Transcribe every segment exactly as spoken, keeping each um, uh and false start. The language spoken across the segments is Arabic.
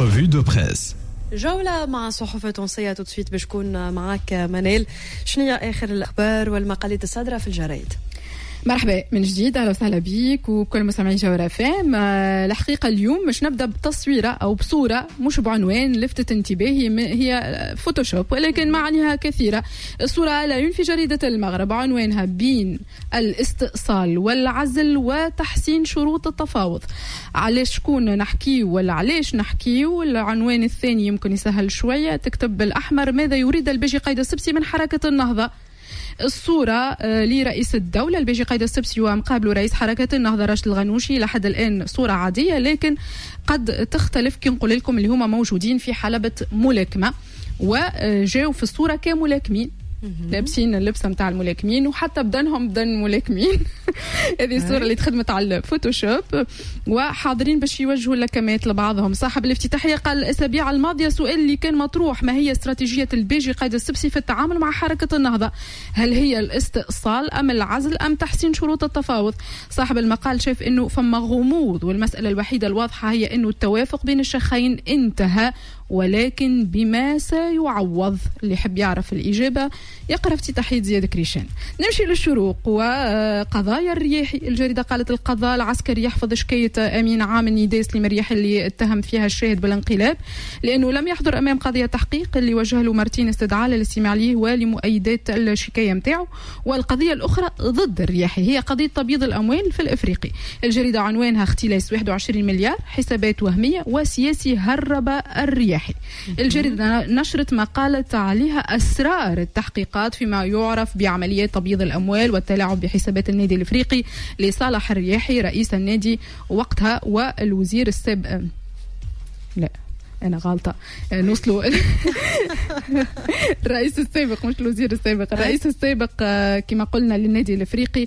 revue de presse. جولة مع صحف تونسية تسويت باش تكون معك منال. شنو هي آخر الأخبار والمقالات الصادرة في الجرايد؟ مرحبا من جديد، اهلا وسهلا بيك وكل مستمعي جوهرة فام. الحقيقه اليوم باش نبدا بتصويره او بصوره مش بعنوان لفتت انتباهي، هي فوتوشوب ولكن معانيها كثيره. الصوره على في جريده المغرب عنوانها بين الاستئصال والعزل وتحسين شروط التفاوض. علاش شكون نحكي ولا علاش نحكي؟ والعنوان الثاني يمكن يسهل شويه، تكتب بالاحمر ماذا يريد الباجي قايد السبسي من حركه النهضه. الصورة لرئيس الدولة الباجي قايد السبسي ومقابله رئيس حركة النهضة راشد الغنوشي، لحد الآن صورة عادية لكن قد تختلف كي نقول لكم اللي هما موجودين في حلبة ملاكمة وجاوا في الصورة كملاكمين لابسين اللبسه نتاع الملاكمين وحتى بدنهم بدن ملاكمين. هذه الصوره اللي تخدمت على الفوتوشوب وحاضرين باش يوجهوا لكمات لبعضهم. صاحب الافتتاحيه قال الاسابيع الماضيه سؤال اللي كان مطروح: ما هي استراتيجيه الباجي قايد السبسي في التعامل مع حركه النهضه؟ هل هي الاستئصال ام العزل ام تحسين شروط التفاوض؟ صاحب المقال شاف انه فما غموض والمساله الوحيده الواضحه هي انه التوافق بين الشيخين انتهى، ولكن بما سيعوض. اللي يحب يعرف الإجابة يقرأ افتتاحية زياد كريشان. نمشي للشروق وقضايا الرياحي. الجريدة قالت القضاء العسكري يحفظ شكاية أمين عام النداء سليم الرياحي اللي اتهم فيها الشاهد بالانقلاب لأنه لم يحضر أمام قضية تحقيق اللي وجه له مارتين استدعاء للاستماع عليه ولمؤيدات الشكاية متاعه. والقضية الأخرى ضد الرياحي هي قضية تبييض الأموال في الإفريقي. الجريدة عنوانها اختلاس واحد وعشرين مليار، حسابات وهمية وسياسي هرب الرياحي. الجريدة نشرت مقالة عليها أسرار التحقيقات فيما يعرف بعمليات تبييض الأموال والتلاعب بحسابات النادي الإفريقي لصالح الرياحي رئيس النادي وقتها والوزير السابق. لا أنا غلطة، نوصلوا الرئيس السابق مش الوزير السابق، الرئيس السابق كما قلنا للنادي الإفريقي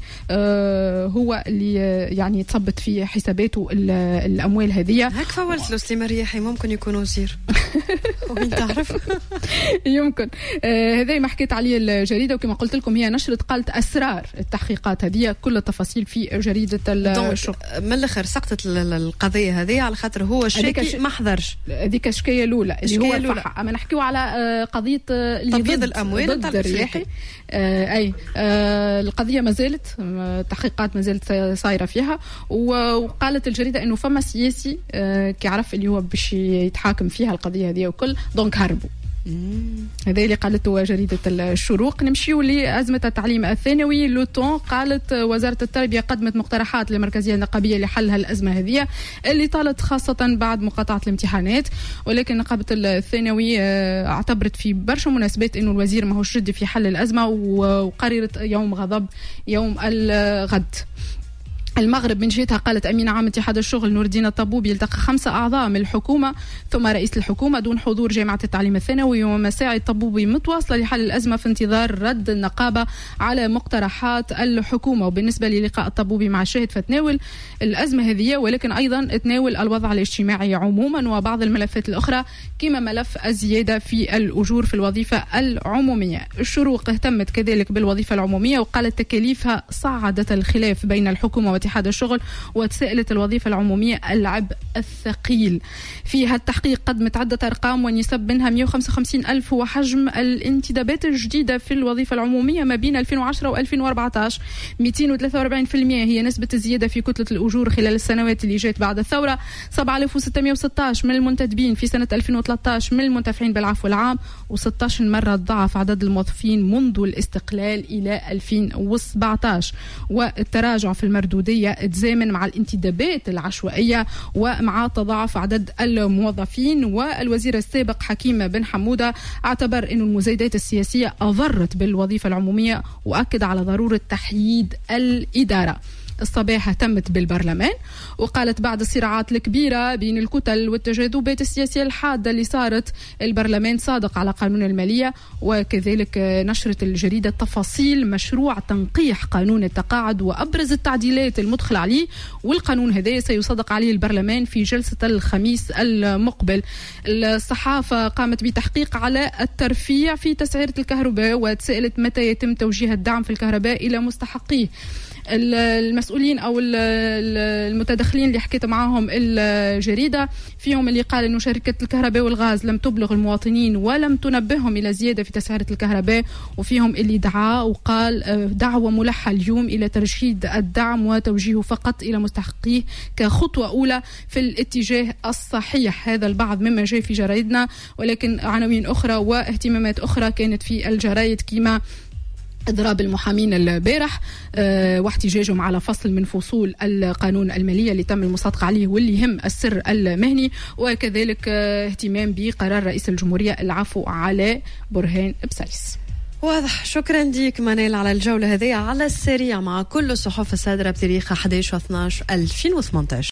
هو اللي يعني تصبت في حساباته الأموال هذه. هيك فولت له سليم الرياحي ممكن يكون وزير وين تعرف يمكن. هذا ما حكيت عليه الجريدة وكما قلت لكم هي نشرت قالت أسرار التحقيقات هذه، كل التفاصيل في جريدة الشرق. من الآخر سقطت القضية هذه على خاطر هو الشاكي ما حضرش. هذيك الشكاية الأولى اللي هو الفحة. أما نحكيو على قضية تبييض الأموال ضد الرياحي. آه أي آه القضية ما زالت تحقيقات ما زالت صايرة فيها. وقالت الجريدة إنه فما سياسي آه كيعرف اللي هو باش يتحاكم فيها القضية هذه وكل دونك هربوا. هذا اللي قالته جريدة الشروق. نمشيو لأزمة التعليم الثانوي. لوتون قالت وزارة التربية قدمت مقترحات للمركزية النقابية لحل هالأزمة هذه اللي طالت خاصة بعد مقاطعة الامتحانات، ولكن نقابة الثانوي اعتبرت في برشا مناسبات إنه الوزير ما هوش جدي في حل الأزمة وقررت يوم غضب يوم الغد. المغرب من جهتها قالت أمين عام اتحاد الشغل نور الدين الطبوبي يلتقى خمسة أعضاء من الحكومة ثم رئيس الحكومة دون حضور جامعة التعليم الثانوي، ومساعي الطبوبي متواصلة لحل الأزمة في انتظار رد النقابة على مقترحات الحكومة. وبالنسبة للقاء الطبوبي مع الشاهد فتناول الأزمة هذه ولكن أيضا تناول الوضع الاجتماعي عموما وبعض الملفات الأخرى كما ملف الزيادة في الأجور في الوظيفة العمومية. الشروق اهتمت كذلك بالوظيفة العمومية وقالت تكاليفها صعدت الخلاف بين الحكومة اتحاد الشغل وتساءلت الوظيفة العمومية العبء الثقيل. فيها التحقيق قدمت عدة أرقام ونسب منها مئة وخمسة وخمسين ألف وحجم الانتدابات الجديدة في الوظيفة العمومية ما بين ألفين وعشرة وألفين وأربعة عشر. مئتين وثلاثة وأربعين بالمئة هي نسبة الزيادة في كتلة الأجور خلال السنوات اللي جات بعد الثورة. سبعة آلاف وستمئة وستة عشر من المنتدبين في سنة ألفين وثلاثة عشر من المنتفعين بالعفو العام، وستة عشر مرة ضعف عدد الموظفين منذ الاستقلال إلى ألفين وسبعة عشر. والتراجع في المردودية تزامن مع الانتدابات العشوائية ومع تضاعف عدد الموظفين. والوزير السابق حكيم بن حمودة اعتبر أن المزايدات السياسية أضرت بالوظيفة العمومية وأكد على ضرورة تحييد الإدارة. الصباح اهتمت بالبرلمان وقالت بعد الصراعات الكبيرة بين الكتل والتجاذبات السياسية الحادة اللي صارت البرلمان صادق على قانون المالية. وكذلك نشرت الجريدة تفاصيل مشروع تنقيح قانون التقاعد وأبرز التعديلات المدخل عليه، والقانون هذا سيصدق عليه البرلمان في جلسة الخميس المقبل. الصحافة قامت بتحقيق على الترفيع في تسعيرة الكهرباء وتسألت متى يتم توجيه الدعم في الكهرباء إلى مستحقيه. المسؤولين أو المتدخلين اللي حكيت معاهم الجريدة فيهم اللي قال إنه شركة الكهرباء والغاز لم تبلغ المواطنين ولم تنبههم إلى زيادة في تسعيرة الكهرباء، وفيهم اللي دعا وقال دعوة ملحة اليوم إلى ترشيد الدعم وتوجيهه فقط إلى مستحقيه كخطوة أولى في الاتجاه الصحيح. هذا البعض مما جاء في جرايدنا، ولكن عناوين أخرى واهتمامات أخرى كانت في الجرايد كما إضراب المحامين البارح أه واحتجاجهم على فصل من فصول القانون المالية اللي تم المصادقة عليه واللي يهم السر المهني، وكذلك أه اهتمام بقرار رئيس الجمهورية العفو على برهان بسالس. واضح. شكرا ليك منال على الجولة هذه على السريع مع كل الصحف الصادرة بتاريخ أحد عشر اثناشر ألفين وثمانية عشر.